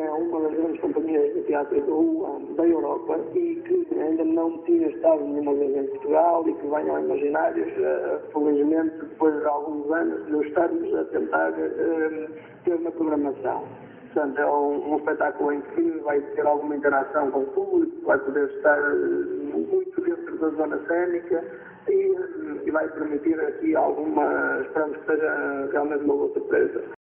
é uma das grandes companhias de teatro de rua da Europa e que ainda não tinha estado nenhuma vez em Portugal e que venham imaginários, felizmente, depois de alguns anos, de estarmos a tentar ter uma programação. Portanto, é um espetáculo em que vai ter alguma interação com o público, vai poder estar muito dentro da zona cênica e vai permitir aqui alguma, esperamos que seja realmente uma boa surpresa.